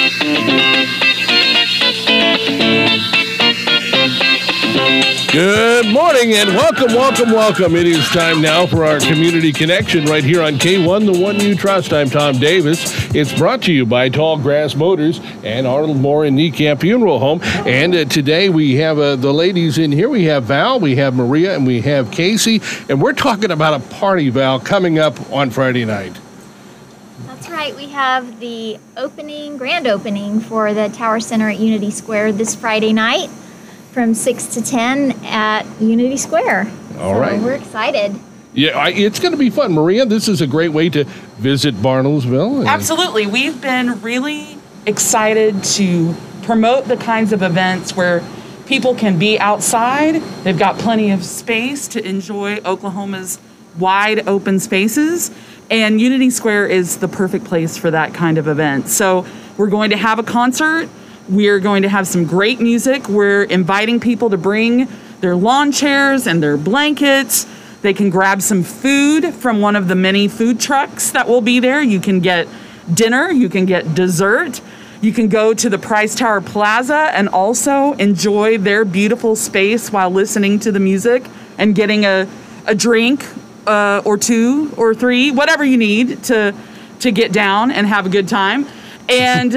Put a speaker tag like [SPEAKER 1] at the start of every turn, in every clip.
[SPEAKER 1] Good morning and welcome. It is time now for our Community Connection right here on K1, the one you trust. I'm Tom Davis. It's brought to you by Tall Grass Motors and Arnold Moore and Niekamp Funeral Home. And today we have the ladies in here. We have Val, we have Maria, and we have Casey. And we're talking about a party, Val, coming up on Friday night.
[SPEAKER 2] That's right. We have the grand opening for the Tower Center at Unity Square this Friday night from 6 to 10 at Unity Square.
[SPEAKER 1] All right.
[SPEAKER 2] We're excited.
[SPEAKER 1] Yeah, it's going to be fun. Maria, this is a great way to visit Bartlesville.
[SPEAKER 3] Absolutely. We've been really excited to promote the kinds of events where people can be outside. They've got plenty of space to enjoy Oklahoma's wide open spaces. And Unity Square is the perfect place for that kind of event. So we're going to have a concert. We're going to have some great music. We're inviting people to bring their lawn chairs and their blankets. They can grab some food from one of the many food trucks that will be there. You can get dinner. You can get dessert. You can go to the Price Tower Plaza and also enjoy their beautiful space while listening to the music and getting a drink or two or three, whatever you need to get down and have a good time. And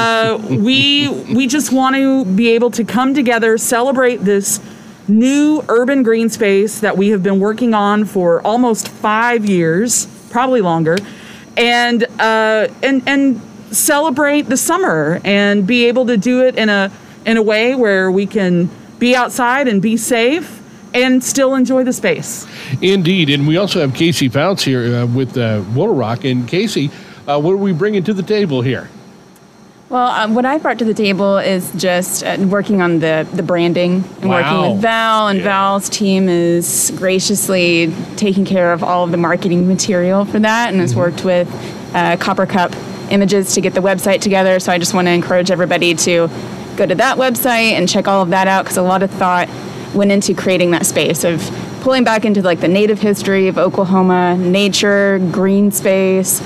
[SPEAKER 3] we just want to be able to come together, celebrate this new urban green space that we have been working on for almost 5 years, probably longer, and celebrate the summer and be able to do it in a way where we can be outside and be safe and still enjoy the space.
[SPEAKER 1] Indeed, and we also have Casey Fouts here with Willow Rock. And Casey, what are we bringing to the table here?
[SPEAKER 4] Well, what I brought to the table is just working on the branding and working with Val, and Val's team is graciously taking care of all of the marketing material for that and has worked with Copper Cup Images to get the website together. So I just want to encourage everybody to go to that website and check all of that out, because a lot of thought went into creating that space of pulling back into like the native history of Oklahoma, nature, green space,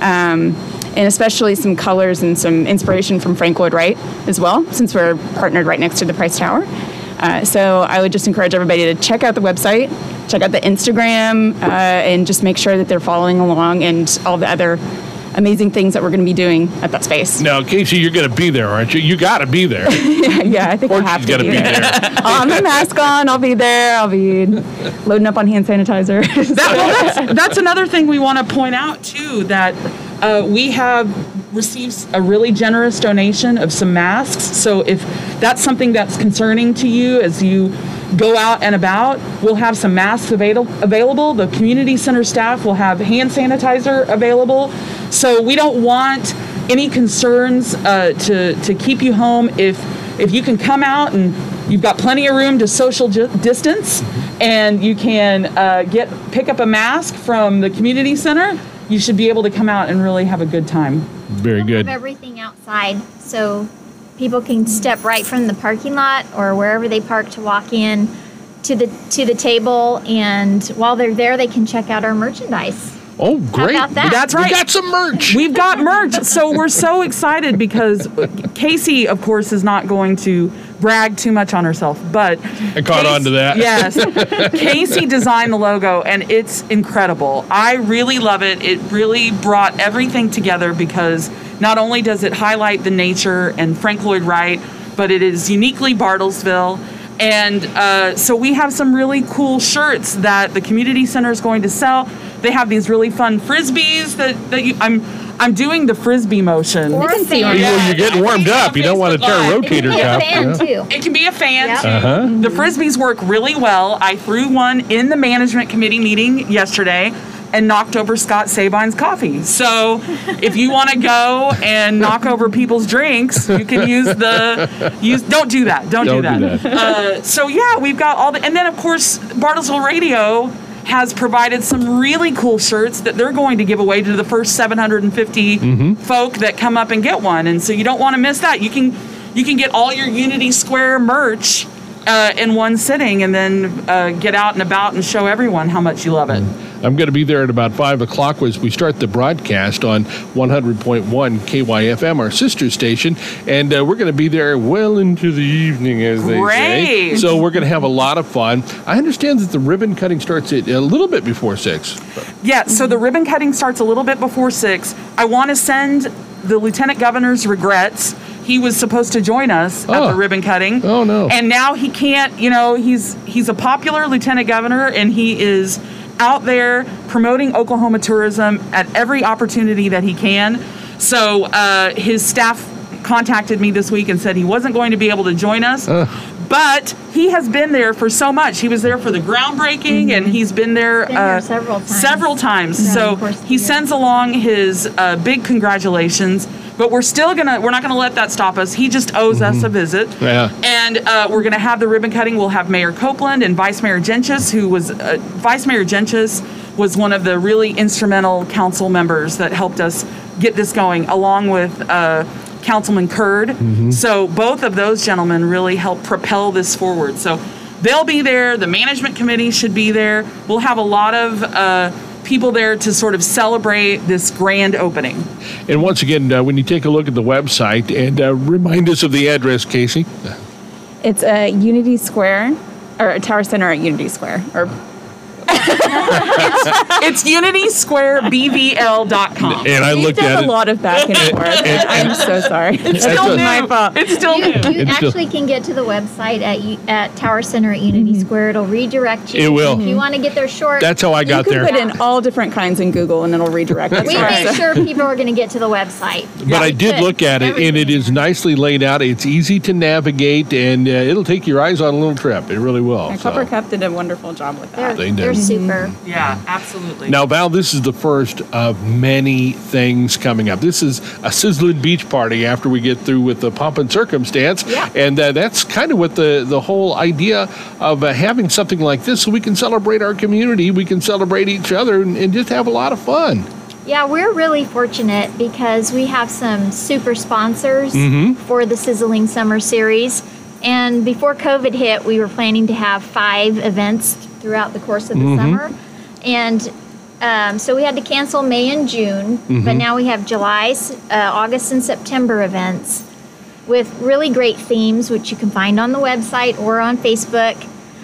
[SPEAKER 4] and especially some colors and some inspiration from Frank Lloyd Wright as well, since we're partnered right next to the Price Tower. So I would just encourage everybody to check out the website, check out the Instagram, and just make sure that they're following along and all the other amazing things that we're going to be doing at that space.
[SPEAKER 1] Now, Casey, you're going to be there, aren't you? You got to be there.
[SPEAKER 4] yeah, I think I have to be there. I'll have my mask on. I'll be there. I'll be loading up on hand sanitizer.
[SPEAKER 3] That's another thing we want to point out, too, that we have received a really generous donation of some masks. So if that's something that's concerning to you as you go out and about, we'll have some masks available. The community center staff will have hand sanitizer available. So we don't want any concerns to keep you home. If you can come out and you've got plenty of room to social distance, and you can pick up a mask from the community center, you should be able to come out and really have a good time.
[SPEAKER 1] Very good.
[SPEAKER 2] Have everything outside, so people can step right from the parking lot or wherever they park to walk in to the table, and while they're there, they can check out our merchandise.
[SPEAKER 1] Oh, great.
[SPEAKER 2] How about that?
[SPEAKER 3] That's right.
[SPEAKER 1] We got some merch.
[SPEAKER 3] We've got merch. So we're so excited because Casey, of course, is not going to brag too much on herself, but
[SPEAKER 1] I caught on to that.
[SPEAKER 3] Yes. Casey designed the logo, and it's incredible. I really love it. It really brought everything together because not only does it highlight the nature and Frank Lloyd Wright, but it is uniquely Bartlesville. And so we have some really cool shirts that the community center is going to sell. They have these really fun Frisbees I'm doing the Frisbee motion.
[SPEAKER 2] Or a fan.
[SPEAKER 1] You're getting warmed up. You don't want to tear a rotator cuff.
[SPEAKER 3] It can be a fan,
[SPEAKER 2] Yep.
[SPEAKER 3] too.
[SPEAKER 1] Uh-huh.
[SPEAKER 3] The Frisbees work really well. I threw one in the management committee meeting yesterday and knocked over Scott Sabine's coffee. So if you want to go and knock over people's drinks, you can don't do that. Don't do that. So yeah, we've got all and then of course, Bartlesville Radio has provided some really cool shirts that they're going to give away to the first 750 folk that come up and get one. And so you don't want to miss that. You can get all your Unity Square merch in one sitting and then get out and about and show everyone how much you love it.
[SPEAKER 1] I'm going to be there at about 5 o'clock as we start the broadcast on 100.1 KYFM, our sister station. And we're going to be there well into the evening, as they say. So we're going to have a lot of fun. I understand that the ribbon cutting starts at a little bit before 6.
[SPEAKER 3] Yeah, so the ribbon cutting starts a little bit before 6. I want to send the Lieutenant Governor's regrets. He was supposed to join us at the ribbon cutting.
[SPEAKER 1] Oh, no.
[SPEAKER 3] And now he can't, he's a popular Lieutenant Governor, and he is out there promoting Oklahoma tourism at every opportunity that he can. So his staff contacted me this week and said he wasn't going to be able to join us. But he has been there for so much. He was there for the groundbreaking, and he's been there,
[SPEAKER 2] several times.
[SPEAKER 3] So he sends along his big congratulations. But we're not gonna let that stop us. He just owes us a visit.
[SPEAKER 1] Yeah.
[SPEAKER 3] And we're gonna have the ribbon cutting. We'll have Mayor Copeland and Vice Mayor Gentges, Vice Mayor Gentges was one of the really instrumental council members that helped us get this going, along with Councilman Curd. So both of those gentlemen really helped propel this forward. So they'll be there. The management committee should be there. We'll have a lot of people there to sort of celebrate this grand opening.
[SPEAKER 1] And once again, when you take a look at the website, and remind us of the address, Casey.
[SPEAKER 4] It's Unity Square, or Tower Center at Unity Square, or
[SPEAKER 3] It's UnitySquareBVL.com.
[SPEAKER 1] And I looked at it.
[SPEAKER 4] a lot of back and forth. I'm so sorry.
[SPEAKER 3] It's still my fault. It's still
[SPEAKER 2] You
[SPEAKER 3] new.
[SPEAKER 2] actually can get to the website at Tower Center at Unity Square. It'll redirect you.
[SPEAKER 1] It will.
[SPEAKER 2] If you want to get there short.
[SPEAKER 1] That's how I got
[SPEAKER 4] you
[SPEAKER 1] there.
[SPEAKER 4] can put in all different kinds in Google, and it'll redirect us.
[SPEAKER 2] We make sure people are going to get to the website.
[SPEAKER 1] But I did look at it, and it is nicely laid out. It's easy to navigate, and it'll take your eyes on a little trip. It really will.
[SPEAKER 4] And Copper Cup did a wonderful job with that.
[SPEAKER 2] They're super.
[SPEAKER 3] Yeah, absolutely.
[SPEAKER 1] Now, Val, this is the first of many things coming up. This is a sizzling beach party after we get through with the pomp and circumstance.
[SPEAKER 2] Yeah.
[SPEAKER 1] And that's kind of what the whole idea of having something like this, so we can celebrate our community, we can celebrate each other, and just have a lot of fun.
[SPEAKER 2] Yeah, we're really fortunate because we have some super sponsors for the Sizzling Summer Series. And before COVID hit, we were planning to have 5 events throughout the course of the summer. And so we had to cancel May and June, but now we have July, August, and September events with really great themes, which you can find on the website or on Facebook.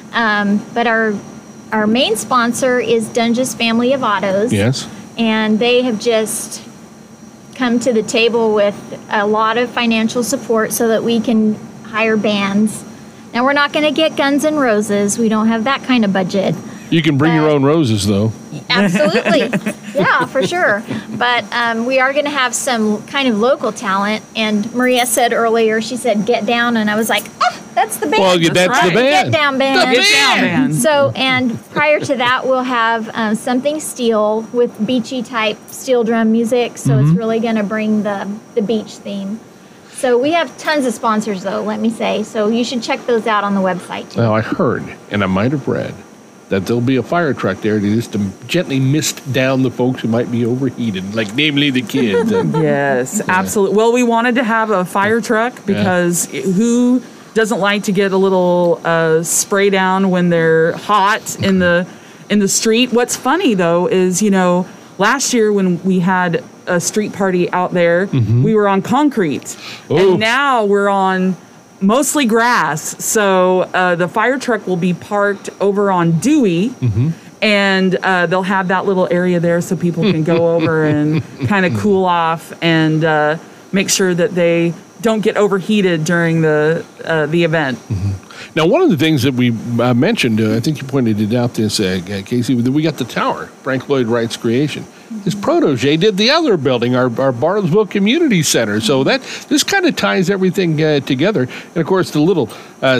[SPEAKER 2] But our main sponsor is Dunges Family of Autos.
[SPEAKER 1] Yes.
[SPEAKER 2] And they have just come to the table with a lot of financial support so that we can hire bands. Now, we're not going to get Guns N' Roses. We don't have that kind of budget.
[SPEAKER 1] You can bring your own roses, though.
[SPEAKER 2] Absolutely. Yeah, for sure. But we are going to have some kind of local talent. And Maria said earlier, she said, "Get Down." And I was like, oh, that's the band.
[SPEAKER 1] Well, that's the band.
[SPEAKER 2] Get Down band.
[SPEAKER 1] The band.
[SPEAKER 2] So, and prior to that, we'll have Something Steel with beachy type steel drum music. So it's really going to bring the beach theme. So we have tons of sponsors, though, let me say. So you should check those out on the website, too.
[SPEAKER 1] Now, I heard, and I might have read, that there'll be a fire truck there to just gently mist down the folks who might be overheated, like namely the kids.
[SPEAKER 3] Yes, absolutely. Well, we wanted to have a fire truck because who doesn't like to get a little spray down when they're hot in the street? What's funny, though, is, last year when we had a street party out there, we were on concrete.
[SPEAKER 1] Ooh.
[SPEAKER 3] And now we're on mostly grass. So the fire truck will be parked over on Dewey, and they'll have that little area there so people can go over and kind of cool off and make sure that they don't get overheated during the event.
[SPEAKER 1] Now, one of the things that we mentioned, I think you pointed it out this, Casey, that we got the tower, Frank Lloyd Wright's creation. His protege did the other building, our Bartlesville Community Center. So this kind of ties everything together. And, of course, the little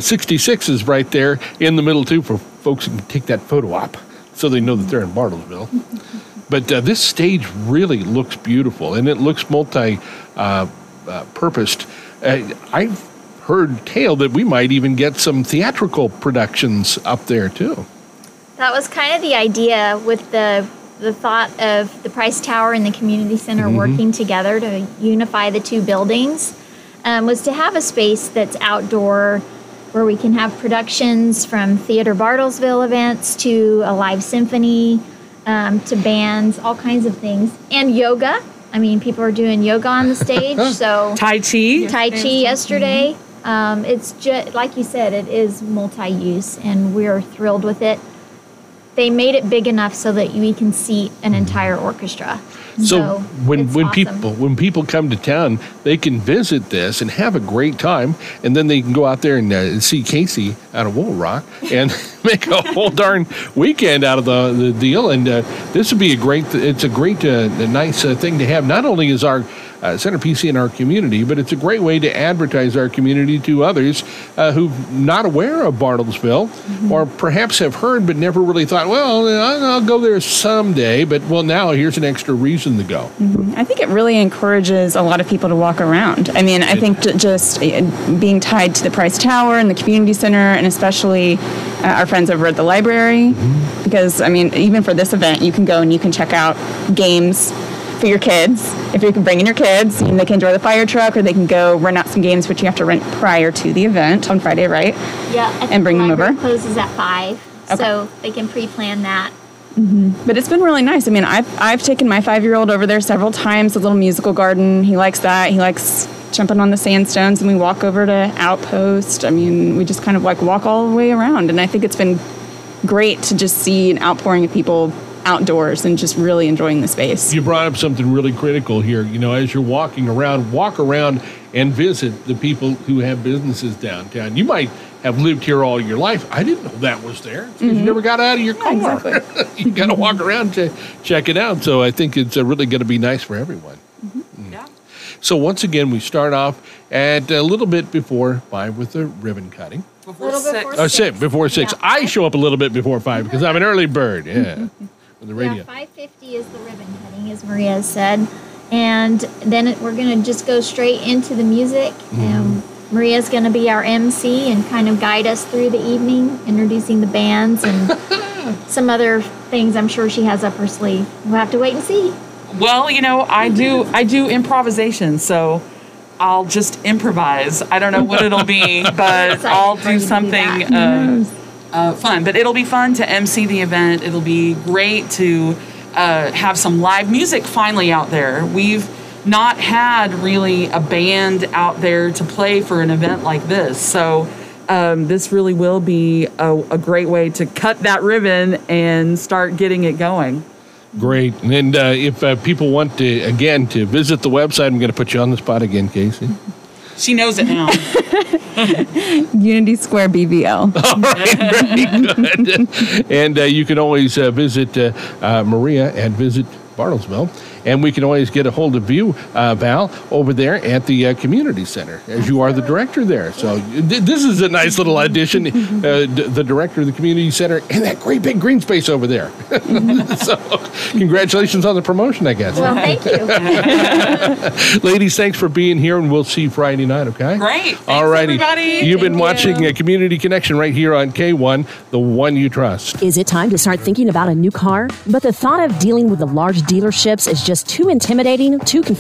[SPEAKER 1] 66 is right there in the middle, too, for folks who can take that photo op so they know that they're in Bartlesville. But this stage really looks beautiful, and it looks multi-purposed. I've heard tale that we might even get some theatrical productions up there, too.
[SPEAKER 2] That was kind of the idea with the thought of the Price Tower and the Community Center working together to unify the two buildings, was to have a space that's outdoor where we can have productions from Theater Bartlesville events to a live symphony, to bands, all kinds of things, and yoga. I mean, people are doing yoga on the stage. So
[SPEAKER 3] Tai Chi
[SPEAKER 2] yesterday. It's just like you said, it is multi-use, and we're thrilled with it. They made it big enough so that we can seat an entire orchestra.
[SPEAKER 1] So when
[SPEAKER 2] awesome.
[SPEAKER 1] people come to town, they can visit this and have a great time, and then they can go out there and see Casey out of Wool Rock and make a whole darn weekend out of the deal. And this would be a great nice thing to have. Not only is our centerpiece in our community, but it's a great way to advertise our community to others who not aware of Bartlesville, or perhaps have heard but never really thought, well, I'll go there someday. But well, now here's an extra reason to go.
[SPEAKER 4] I think it really encourages a lot of people to walk around. I mean, I think just being tied to the Price Tower and the community center, and especially our friends over at the library, because I mean, even for this event, you can go and you can check out games for your kids. If you can bring in your kids, and they can enjoy the fire truck, or they can go rent out some games, which you have to rent prior to the event on Friday, right?
[SPEAKER 2] Yeah.
[SPEAKER 4] And bring them over.
[SPEAKER 2] Closes at 5, so they can pre-plan that.
[SPEAKER 4] But it's been really nice. I mean, I've taken my 5-year-old over there several times. A little musical garden. He likes that. He likes jumping on the sandstones, and we walk over to Outpost. I mean, we just kind of like walk all the way around, and I think it's been great to just see an outpouring of people outdoors and just really enjoying the space.
[SPEAKER 1] You brought up something really critical here. You know, as you're walking around, walk around and visit the people who have businesses downtown. You might have lived here all your life. I didn't know that was there. It's because you never got out of your car.
[SPEAKER 4] Exactly.
[SPEAKER 1] You got to walk around to check it out. So I think it's really going to be nice for everyone.
[SPEAKER 3] Yeah.
[SPEAKER 1] So once again, we start off at a little bit before 5 with the ribbon cutting.
[SPEAKER 3] Before
[SPEAKER 2] Little
[SPEAKER 3] 6.
[SPEAKER 2] before 6.
[SPEAKER 1] Before 6.
[SPEAKER 2] Yeah.
[SPEAKER 1] I show up a little bit before 5 because I'm an early bird. Yeah. On the radio.
[SPEAKER 2] Yeah, 5:50 is the ribbon cutting, as Maria has said. And then we're going to just go straight into the music. Maria's going to be our MC and kind of guide us through the evening, introducing the bands and some other things I'm sure she has up her sleeve. We'll have to wait and see.
[SPEAKER 3] Well, you know, I do improvisation, so I'll just improvise. I don't know what it'll be, but I'll do something fun. But it'll be fun to MC the event. It'll be great to have some live music finally out there. We've not had really a band out there to play for an event like this. So this really will be a great way to cut that ribbon and start getting it going.
[SPEAKER 1] Great. And if people want to visit the website, I'm going to put you on the spot again, Casey.
[SPEAKER 3] She knows it now.
[SPEAKER 4] Unity Square BVL.
[SPEAKER 1] All right, very good. And you can always visit Maria at Visit Bartlesville. And we can always get a hold of you, Val, over there at the community center, as you are the director there. So this is a nice little addition, the director of the community center, and that great big green space over there. So congratulations on the promotion, I guess.
[SPEAKER 2] Well, thank you.
[SPEAKER 1] Ladies, thanks for being here, and we'll see you Friday night, okay?
[SPEAKER 3] Great. Thanks,
[SPEAKER 1] all righty.
[SPEAKER 3] everybody.
[SPEAKER 1] You've been watching a Community Connection right here on K1, the one you trust.
[SPEAKER 5] Is it time to start thinking about a new car? But the thought of dealing with the large dealerships is just too intimidating, too confusing.